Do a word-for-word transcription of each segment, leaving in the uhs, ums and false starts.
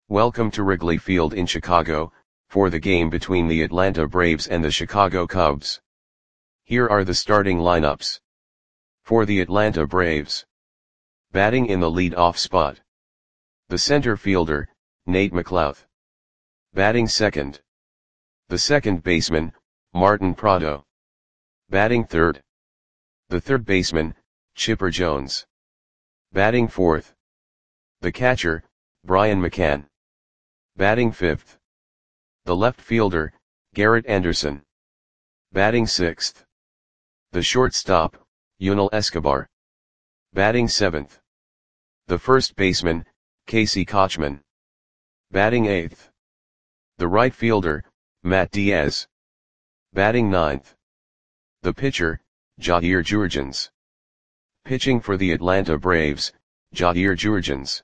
Welcome to Wrigley Field in Chicago, for the game between the Atlanta Braves and the Chicago Cubs. Here are the starting lineups. For the Atlanta Braves. Batting in the lead-off spot. The center fielder, Nate McLouth. Batting second. The second baseman, Martin Prado. Batting third. The third baseman, Chipper Jones. Batting fourth. The catcher, Brian McCann. Batting fifth. The left fielder, Garrett Anderson. Batting sixth. The shortstop, Yunel Escobar. Batting seventh. The first baseman, Casey Kotchman. Batting eighth. The right fielder, Matt Diaz. Batting ninth. The pitcher, Jair Jurrjens. Pitching for the Atlanta Braves, Jair Jurrjens.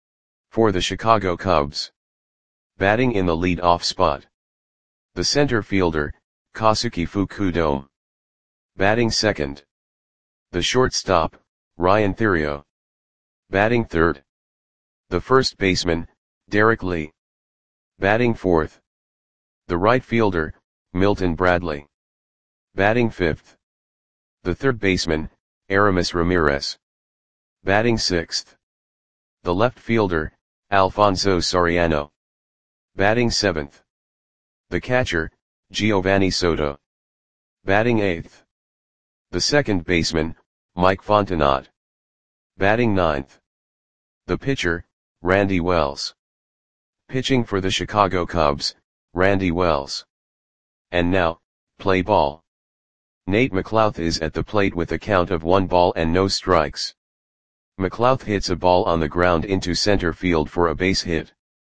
For the Chicago Cubs. Batting in the lead-off spot. The center fielder, Kosuke Fukudome. Batting second. The shortstop, Ryan Theriot. Batting third. The first baseman, Derek Lee. Batting fourth. The right fielder, Milton Bradley. Batting fifth. The third baseman, Aramis Ramirez. Batting sixth. The left fielder, Alfonso Soriano. Batting seventh. The catcher, Giovanni Soto. Batting eighth. The second baseman, Mike Fontenot. Batting ninth. The pitcher, Randy Wells. Pitching for the Chicago Cubs, Randy Wells. And now, play ball. Nate McLouth is at the plate with a count of one ball and no strikes. McLouth hits a ball on the ground into center field for a base hit.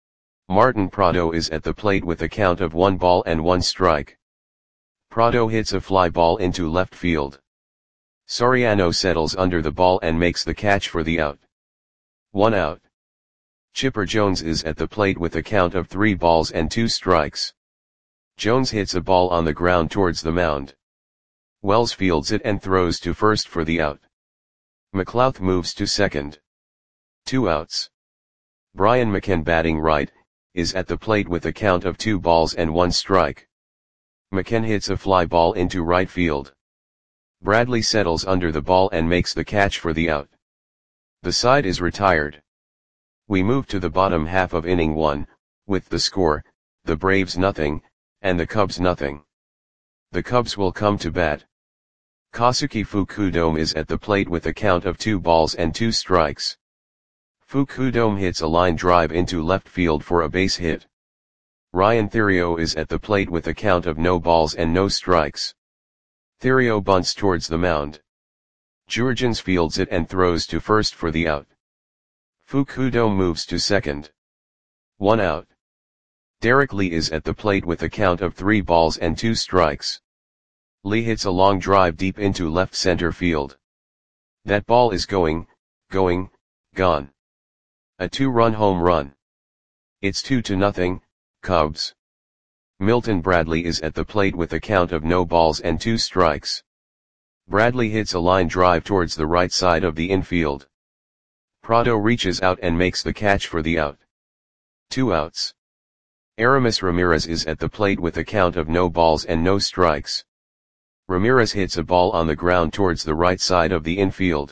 Martin Prado is at the plate with a count of one ball and one strike. Prado hits a fly ball into left field. Soriano settles under the ball and makes the catch for the out. One out. Chipper Jones is at the plate with a count of three balls and two strikes. Jones hits a ball on the ground towards the mound. Wells fields it and throws to first for the out. McLouth moves to second. Two outs. Brian McCann, batting right, is at the plate with a count of two balls and one strike. McCann hits a fly ball into right field. Bradley settles under the ball and makes the catch for the out. The side is retired. We move to the bottom half of inning one, with the score, the Braves nothing, and the Cubs nothing. The Cubs will come to bat. Kosuke Fukudome is at the plate with a count of two balls and two strikes. Fukudome hits a line drive into left field for a base hit. Ryan Theriot is at the plate with a count of no balls and no strikes. Theriot bunts towards the mound. Jurrjens fields it and throws to first for the out. Fukudome moves to second. One out. Derek Lee is at the plate with a count of three balls and two strikes. Lee hits a long drive deep into left center field. That ball is going, going, gone. A two-run home run. It's two to nothing, Cubs. Milton Bradley is at the plate with a count of no balls and two strikes. Bradley hits a line drive towards the right side of the infield. Prado reaches out and makes the catch for the out. Two outs. Aramis Ramirez is at the plate with a count of no balls and no strikes. Ramirez hits a ball on the ground towards the right side of the infield.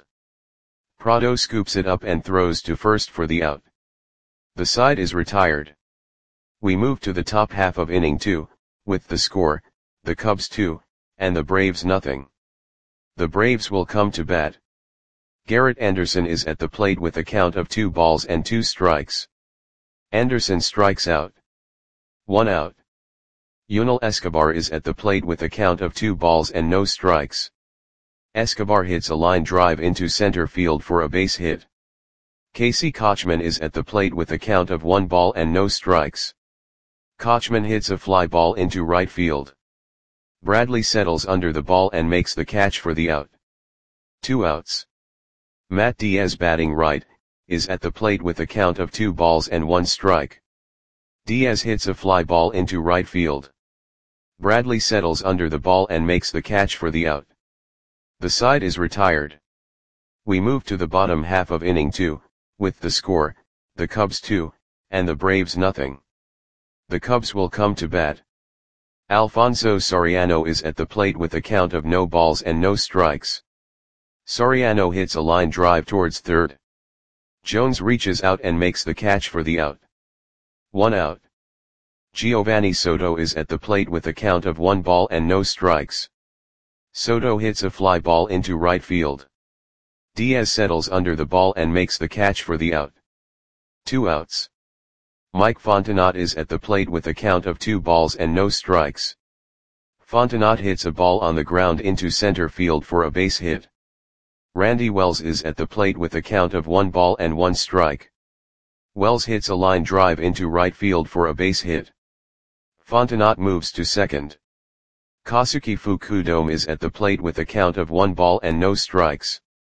Prado scoops it up and throws to first for the out. The side is retired. We move to the top half of inning two, with the score, the Cubs two, and the Braves nothing. The Braves will come to bat. Garrett Anderson is at the plate with a count of two balls and two strikes. Anderson strikes out. One out. Yunel Escobar is at the plate with a count of two balls and no strikes. Escobar hits a line drive into center field for a base hit. Casey Kotchman is at the plate with a count of one ball and no strikes. Kotchman hits a fly ball into right field. Bradley settles under the ball and makes the catch for the out. Two outs. Matt Diaz, batting right, is at the plate with a count of two balls and one strike. Diaz hits a fly ball into right field. Bradley settles under the ball and makes the catch for the out. The side is retired. We move to the bottom half of inning two, with the score, the Cubs two, and the Braves nothing. The Cubs will come to bat. Alfonso Soriano is at the plate with a count of no balls and no strikes. Soriano hits a line drive towards third. Jones reaches out and makes the catch for the out. One out. Giovanni Soto is at the plate with a count of one ball and no strikes. Soto hits a fly ball into right field. Diaz settles under the ball and makes the catch for the out. Two outs. Mike Fontenot is at the plate with a count of two balls and no strikes. Fontenot hits a ball on the ground into center field for a base hit. Randy Wells is at the plate with a count of one ball and one strike. Wells hits a line drive into right field for a base hit. Fontenot moves to second. Kosuke Fukudome is at the plate with a count of one ball and no strikes.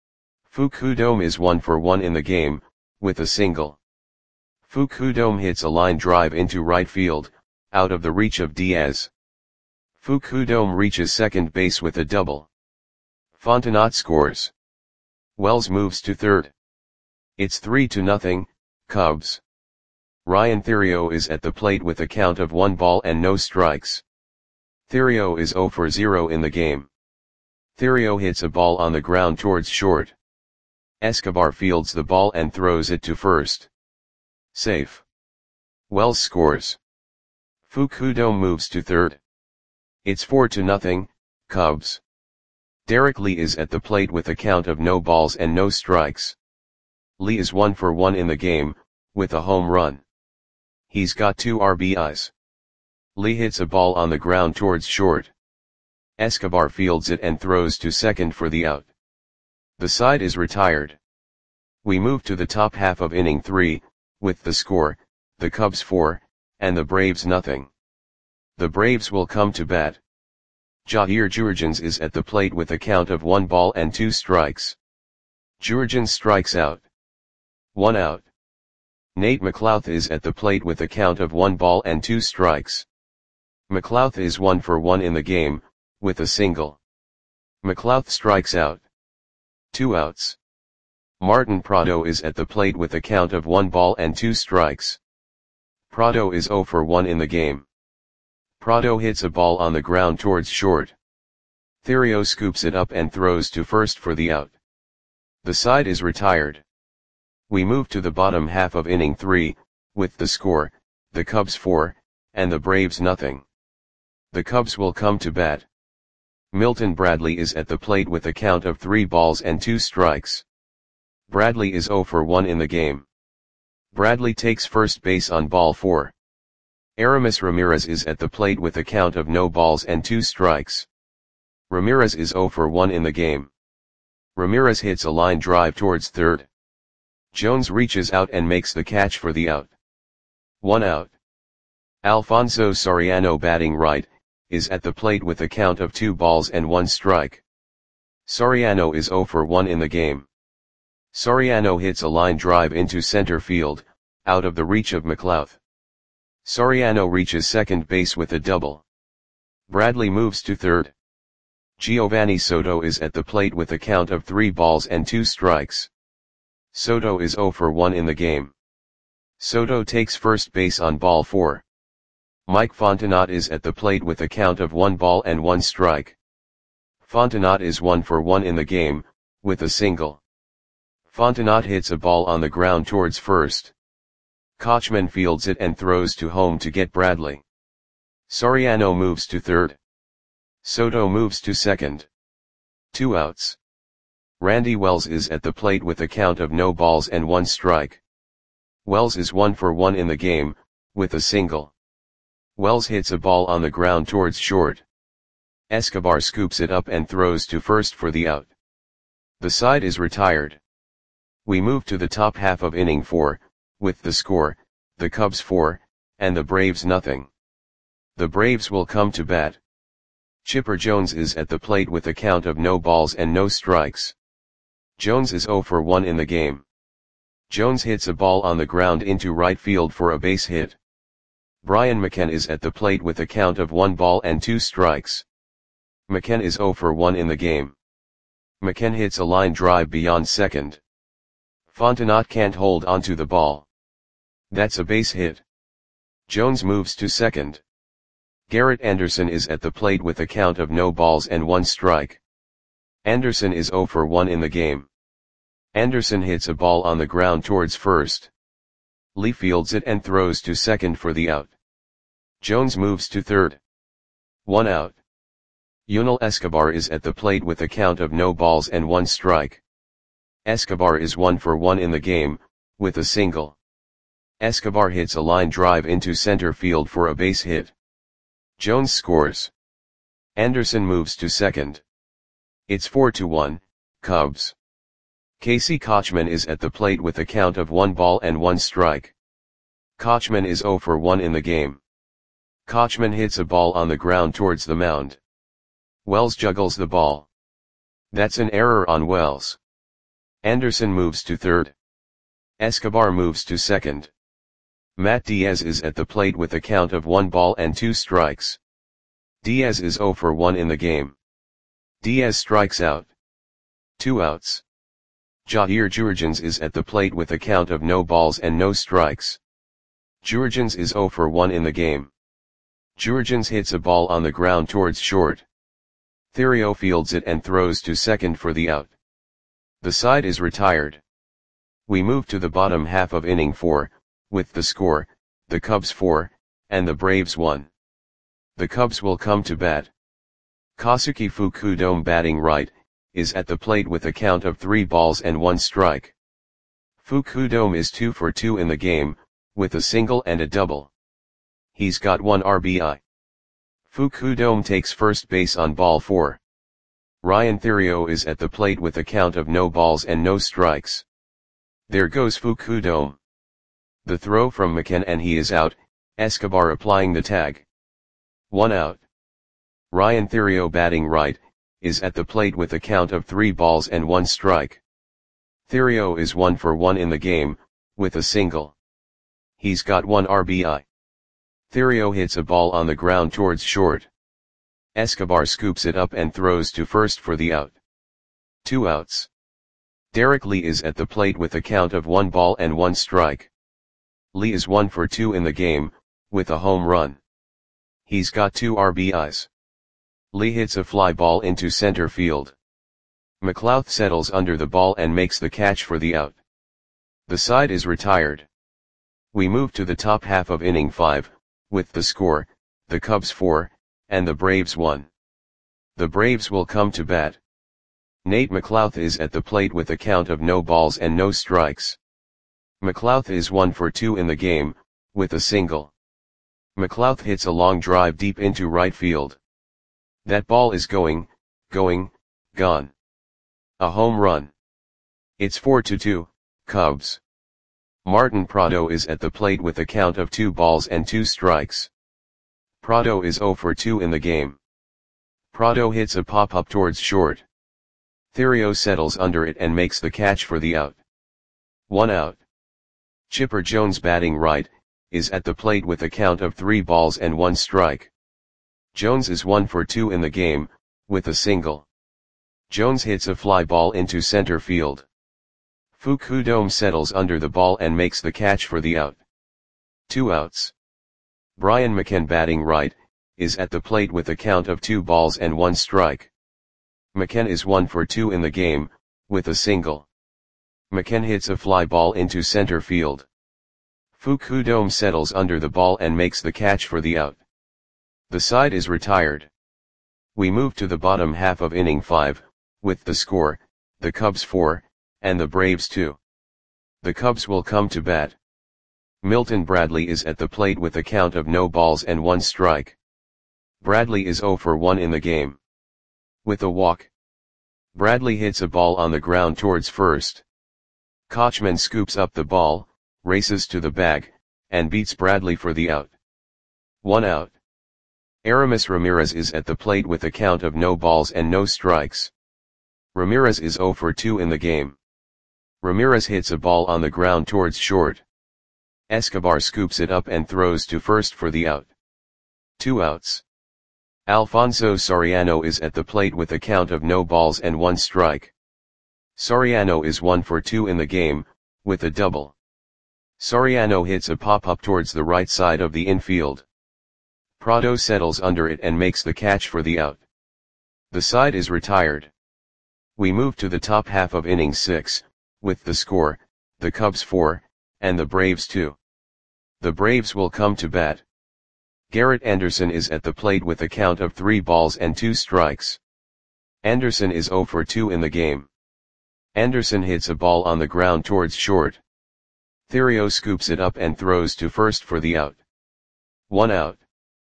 Fukudome is one for one in the game, with a single. Fukudome hits a line drive into right field, out of the reach of Diaz. Fukudome reaches second base with a double. Fontenot scores. Wells moves to third. It's three to nothing, Cubs. Ryan Theriot is at the plate with a count of one ball and no strikes. Theriot is zero for zero in the game. Theriot hits a ball on the ground towards short. Escobar fields the ball and throws it to first. Safe. Wells scores. Fukudome moves to third. It's four to nothing, Cubs. Derek Lee is at the plate with a count of no balls and no strikes. Lee is one for one in the game, with a home run. He's got two R B Is. Lee hits a ball on the ground towards short. Escobar fields it and throws to second for the out. The side is retired. We move to the top half of inning three, with the score, the Cubs four, and the Braves nothing. The Braves will come to bat. Jair Jurrjens is at the plate with a count of one ball and two strikes. Jurrjens strikes out. One out. Nate McLouth is at the plate with a count of one ball and two strikes. McLouth is one for one in the game, with a single. McLouth strikes out. Two outs. Martin Prado is at the plate with a count of one ball and two strikes. Prado is zero for one in the game. Prado hits a ball on the ground towards short. Theriot scoops it up and throws to first for the out. The side is retired. We move to the bottom half of inning three, with the score, the Cubs four, and the Braves nothing. The Cubs will come to bat. Milton Bradley is at the plate with a count of three balls and two strikes. Bradley is zero for one in the game. Bradley takes first base on ball four. Aramis Ramirez is at the plate with a count of no balls and two strikes. Ramirez is zero for one in the game. Ramirez hits a line drive towards third. Jones reaches out and makes the catch for the out. One out. Alfonso Soriano, batting right, is at the plate with a count of two balls and one strike. Soriano is zero for one in the game. Soriano hits a line drive into center field, out of the reach of McLouth. Soriano reaches second base with a double. Bradley moves to third. Giovanni Soto is at the plate with a count of three balls and two strikes. Soto is zero for one in the game. Soto takes first base on ball four. Mike Fontenot is at the plate with a count of one ball and one strike. Fontenot is one for one in the game, with a single. Fontenot hits a ball on the ground towards first. Kochman fields it and throws to home to get Bradley. Soriano moves to third. Soto moves to second. Two outs. Randy Wells is at the plate with a count of no balls and one strike. Wells is one for one in the game, with a single. Wells hits a ball on the ground towards short. Escobar scoops it up and throws to first for the out. The side is retired. We move to the top half of inning four, with the score, the Cubs four, and the Braves nothing. The Braves will come to bat. Chipper Jones is at the plate with a count of no balls and no strikes. Jones is zero for one in the game. Jones hits a ball on the ground into right field for a base hit. Brian McKenna is at the plate with a count of one ball and two strikes. McKenna is zero for one in the game. McKenna hits a line drive beyond second. Fontenot can't hold onto the ball. That's a base hit. Jones moves to second. Garrett Anderson is at the plate with a count of no balls and one strike. Anderson is zero for one in the game. Anderson hits a ball on the ground towards first. Lee fields it and throws to second for the out. Jones moves to third. One out. Yunel Escobar is at the plate with a count of no balls and one strike. Escobar is one for one in the game, with a single. Escobar hits a line drive into center field for a base hit. Jones scores. Anderson moves to second. It's four to one, Cubs. Casey Kotchman is at the plate with a count of one ball and one strike. Kotchman is zero for one in the game. Kotchman hits a ball on the ground towards the mound. Wells juggles the ball. That's an error on Wells. Anderson moves to third. Escobar moves to second. Matt Diaz is at the plate with a count of one ball and two strikes. Diaz is zero for one in the game. Diaz strikes out. Two outs. Jair Jurgens is at the plate with a count of no balls and no strikes. Jurgens is zero for one in the game. Jurgens hits a ball on the ground towards short. Theriot fields it and throws to second for the out. The side is retired. We move to the bottom half of inning four, with the score, the Cubs four, and the Braves one. The Cubs will come to bat. Kosuke Fukudome batting right, is at the plate with a count of three balls and one strike. Fukudome is two for two in the game, with a single and a double. He's got one R B I. Fukudome takes first base on ball four. Ryan Theriot is at the plate with a count of no balls and no strikes. There goes Fukudome. The throw from McKen and he is out, Escobar applying the tag. One out. Ryan Theriot batting right, is at the plate with a count of three balls and one strike. Theriot is one for one in the game, with a single. He's got one R B I. Theriot hits a ball on the ground towards short. Escobar scoops it up and throws to first for the out. Two outs. Derek Lee is at the plate with a count of one ball and one strike. Lee is one for two in the game, with a home run. He's got two R B Is. Lee hits a fly ball into center field. McLouth settles under the ball and makes the catch for the out. The side is retired. We move to the top half of inning five, with the score, the Cubs four, and the Braves one. The Braves will come to bat. Nate McLouth is at the plate with a count of no balls and no strikes. McLouth is one for two in the game, with a single. McLouth hits a long drive deep into right field. That ball is going, going, gone. A home run. It's four to two, Cubs. Martin Prado is at the plate with a count of two balls and two strikes. Prado is zero for two in the game. Prado hits a pop-up towards short. Theriot settles under it and makes the catch for the out. One out. Chipper Jones batting right, is at the plate with a count of three balls and one strike. Jones is one for two in the game, with a single. Jones hits a fly ball into center field. Fukudome settles under the ball and makes the catch for the out. Two outs. Brian McKen batting right, is at the plate with a count of two balls and one strike. McKen is one for two in the game, with a single. McKen hits a fly ball into center field. Fukudome settles under the ball and makes the catch for the out. The side is retired. We move to the bottom half of inning five, with the score, the Cubs four, and the Braves two. The Cubs will come to bat. Milton Bradley is at the plate with a count of no balls and one strike. Bradley is zero for one in the game. With a walk. Bradley hits a ball on the ground towards first. Kotchman scoops up the ball, races to the bag, and beats Bradley for the out. One out. Aramis Ramirez is at the plate with a count of no balls and no strikes. Ramirez is zero for two in the game. Ramirez hits a ball on the ground towards short. Escobar scoops it up and throws to first for the out. Two outs. Alfonso Soriano is at the plate with a count of no balls and one strike. Soriano is one for two in the game, with a double. Soriano hits a pop-up towards the right side of the infield. Prado settles under it and makes the catch for the out. The side is retired. We move to the top half of inning six, with the score, the Cubs four, and the Braves two. The Braves will come to bat. Garrett Anderson is at the plate with a count of three balls and two strikes. Anderson is zero for two in the game. Anderson hits a ball on the ground towards short. Theriot scoops it up and throws to first for the out. One out.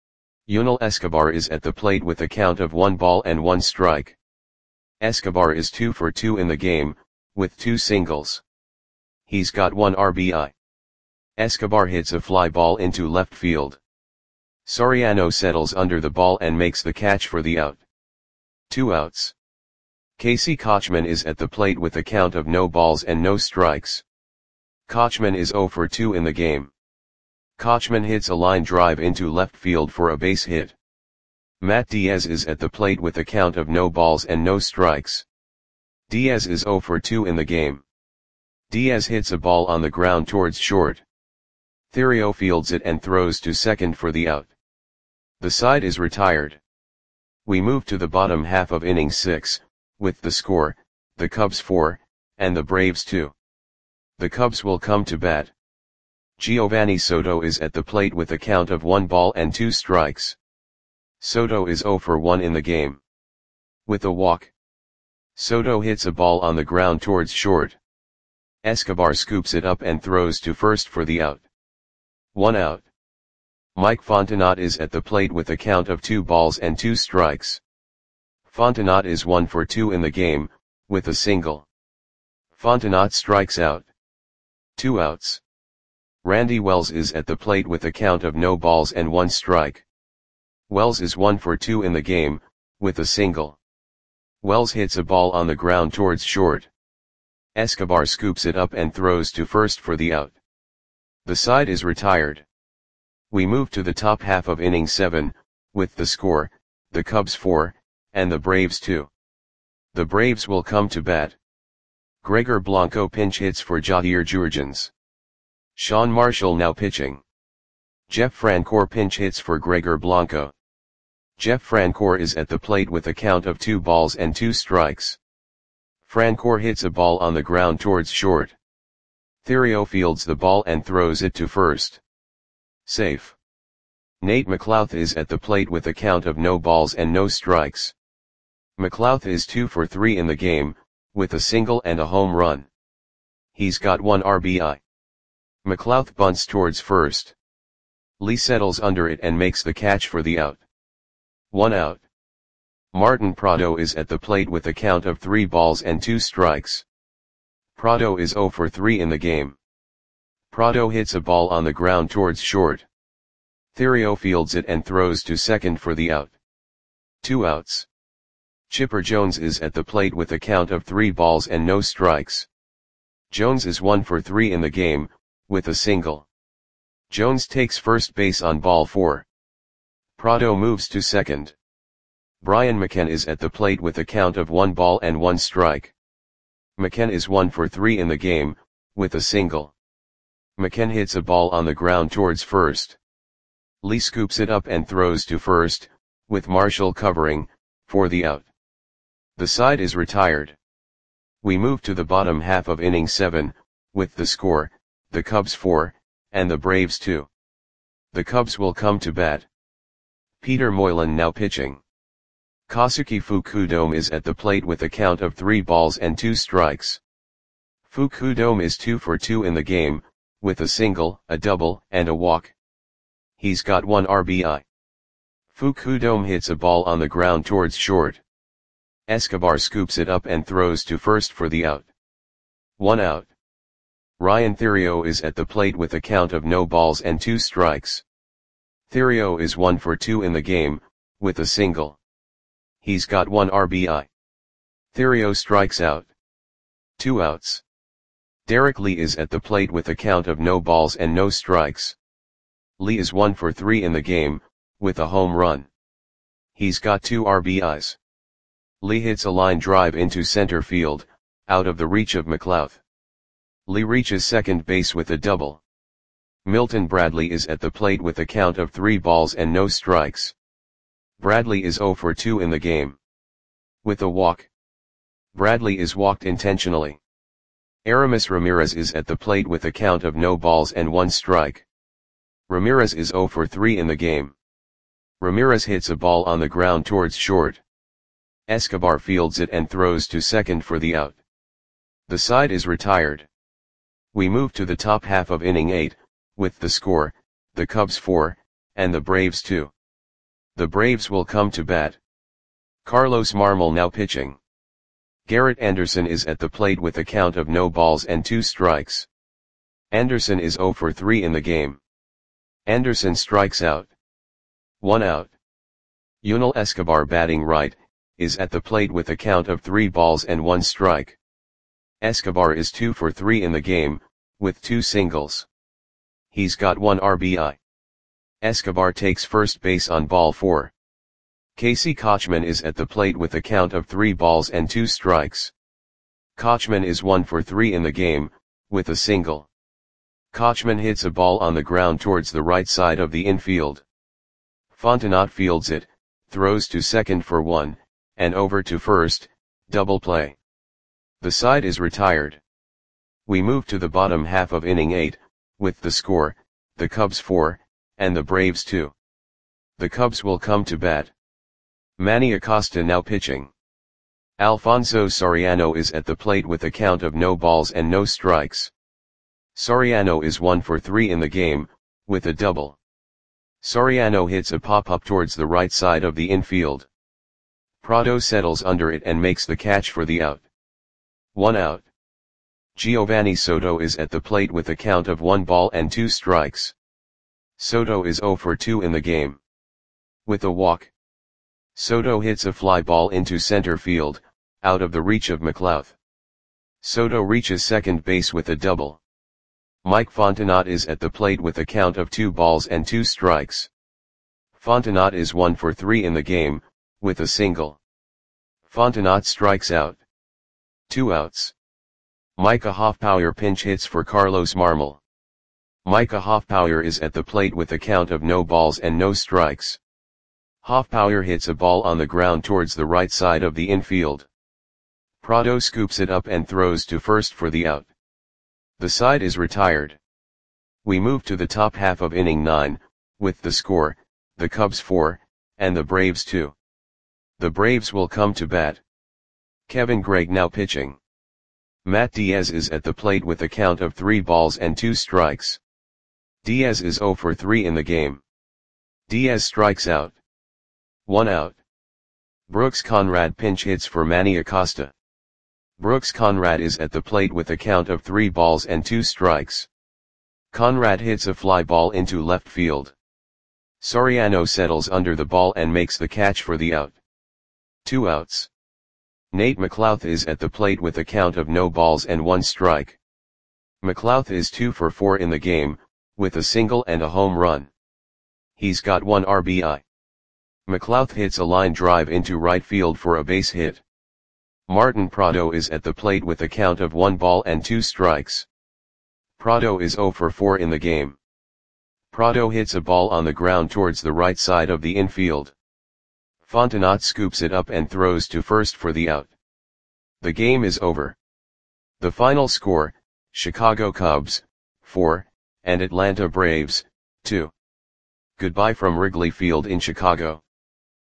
Yunel Escobar is at the plate with a count of one ball and one strike. Escobar is two for two in the game, with two singles. He's got one R B I. Escobar hits a fly ball into left field. Soriano settles under the ball and makes the catch for the out. Two outs. Casey Kotchman is at the plate with a count of no balls and no strikes. Kotchman is zero for two in the game. Kotchman hits a line drive into left field for a base hit. Matt Diaz is at the plate with a count of no balls and no strikes. Diaz is zero for two in the game. Diaz hits a ball on the ground towards short. Theriot fields it and throws to second for the out. The side is retired. We move to the bottom half of inning six, with the score, the Cubs four, and the Braves two. The Cubs will come to bat. Giovanni Soto is at the plate with a count of one ball and two strikes. Soto is zero for one in the game. With a walk. Soto hits a ball on the ground towards short. Escobar scoops it up and throws to first for the out. One out. Mike Fontenot is at the plate with a count of two balls and two strikes. Fontenot is one for two in the game, with a single. Fontenot strikes out. Two outs. Randy Wells is at the plate with a count of no balls and one strike. Wells is one for two in the game, with a single. Wells hits a ball on the ground towards short. Escobar scoops it up and throws to first for the out. The side is retired. We move to the top half of inning seven, with the score, the Cubs four, and the Braves two. The Braves will come to bat. Gregor Blanco pinch hits for Jadir Jurgens. Sean Marshall now pitching. Jeff Francoeur pinch hits for Gregor Blanco. Jeff Francoeur is at the plate with a count of two balls and two strikes. Francoeur hits a ball on the ground towards short. Theriot fields the ball and throws it to first. Safe. Nate McLouth is at the plate with a count of no balls and no strikes. McLouth is two for three in the game, with a single and a home run. He's got one R B I. McLouth bunts towards first. Lee settles under it and makes the catch for the out. One out. Martin Prado is at the plate with a count of three balls and two strikes. Prado is zero for three in the game. Prado hits a ball on the ground towards short. Theriot fields it and throws to second for the out. Two outs. Chipper Jones is at the plate with a count of three balls and no strikes. Jones is one for three in the game, with a single. Jones takes first base on ball four. Prado moves to second. Brian McKenna is at the plate with a count of one ball and one strike. McKenna is one for three in the game, with a single. McKenna hits a ball on the ground towards first. Lee scoops it up and throws to first, with Marshall covering, for the out. The side is retired. We move to the bottom half of inning seven, with the score, the Cubs four, and the Braves two. The Cubs will come to bat. Peter Moylan now pitching. Kosuke Fukudome is at the plate with a count of three balls and two strikes. Fukudome is two for two in the game, with a single, a double, and a walk. He's got one R B I. Fukudome hits a ball on the ground towards short. Escobar scoops it up and throws to first for the out. One out. Ryan Theriot is at the plate with a count of no balls and two strikes. Theriot is one for two in the game, with a single. He's got one R B I. Theriot strikes out. Two outs. Derek Lee is at the plate with a count of no balls and no strikes. Lee is one for three in the game, with a home run. He's got two R B Is. Lee hits a line drive into center field, out of the reach of McLouth. Lee reaches second base with a double. Milton Bradley is at the plate with a count of three balls and no strikes. Bradley is zero for two in the game. With a walk. Bradley is walked intentionally. Aramis Ramirez is at the plate with a count of no balls and one strike. Ramirez is zero for three in the game. Ramirez hits a ball on the ground towards short. Escobar fields it and throws to second for the out. The side is retired. We move to the top half of inning eight, with the score, the Cubs four, and the Braves two. The Braves will come to bat. Carlos Marmol now pitching. Garrett Anderson is at the plate with a count of no balls and two strikes. Anderson is zero for three in the game. Anderson strikes out. One out. Yunel Escobar batting right, is at the plate with a count of three balls and one strike. Escobar is two for three in the game, with two singles. He's got one R B I. Escobar takes first base on ball four. Casey Kochman is at the plate with a count of three balls and two strikes. Kochman is one for three in the game, with a single. Kochman hits a ball on the ground towards the right side of the infield. Fontenot fields it, throws to second for one, and over to first, double play. The side is retired. We move to the bottom half of inning eight, with the score, the Cubs four, and the Braves two. The Cubs will come to bat. Manny Acosta now pitching. Alfonso Soriano is at the plate with a count of no balls and no strikes. Soriano is one for three in the game, with a double. Soriano hits a pop-up towards the right side of the infield. Prado settles under it and makes the catch for the out. One out. Giovanni Soto is at the plate with a count of one ball and two strikes. Soto is zero for two in the game. With a walk. Soto hits a fly ball into center field, out of the reach of McLouth. Soto reaches second base with a double. Mike Fontenot is at the plate with a count of two balls and two strikes. Fontenot is one for three in the game, with a single. Fontenot strikes out. Two outs. Micah Hoffpauir pinch hits for Carlos Marmol. Micah Hoffpauir is at the plate with a count of no balls and no strikes. Hoffpauir hits a ball on the ground towards the right side of the infield. Prado scoops it up and throws to first for the out. The side is retired. We move to the top half of inning nine, with the score, the Cubs four, and the Braves two. The Braves will come to bat. Kevin Gregg now pitching. Matt Diaz is at the plate with a count of three balls and two strikes. Diaz is zero for three in the game. Diaz strikes out. One out. Brooks Conrad pinch hits for Manny Acosta. Brooks Conrad is at the plate with a count of three balls and two strikes. Conrad hits a fly ball into left field. Soriano settles under the ball and makes the catch for the out. Two outs. Nate McLouth is at the plate with a count of no balls and one strike. McLouth is two for four in the game, with a single and a home run. He's got one R B I. McLouth hits a line drive into right field for a base hit. Martin Prado is at the plate with a count of one ball and two strikes. Prado is zero for four in the game. Prado hits a ball on the ground towards the right side of the infield. Fontenot scoops it up and throws to first for the out. The game is over. The final score, Chicago Cubs, four, and Atlanta Braves, two. Goodbye from Wrigley Field in Chicago.